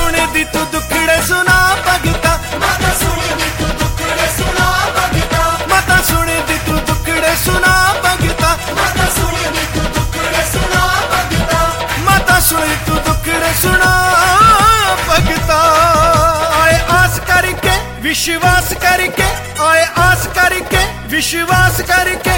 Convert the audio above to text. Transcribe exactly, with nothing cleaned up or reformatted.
सुन दी तू दुखड़े सुना भगता, माता सुन दी तू दुखड़े सुना भगता, माता सुन दी तू दुखड़े सुना भगता, माता सुन दी तू दुखड़े सुना भगता, माता सुन तू दुखड़े सुना भगता। आए आस करके विश्वास करके, आए आस करके विश्वास करके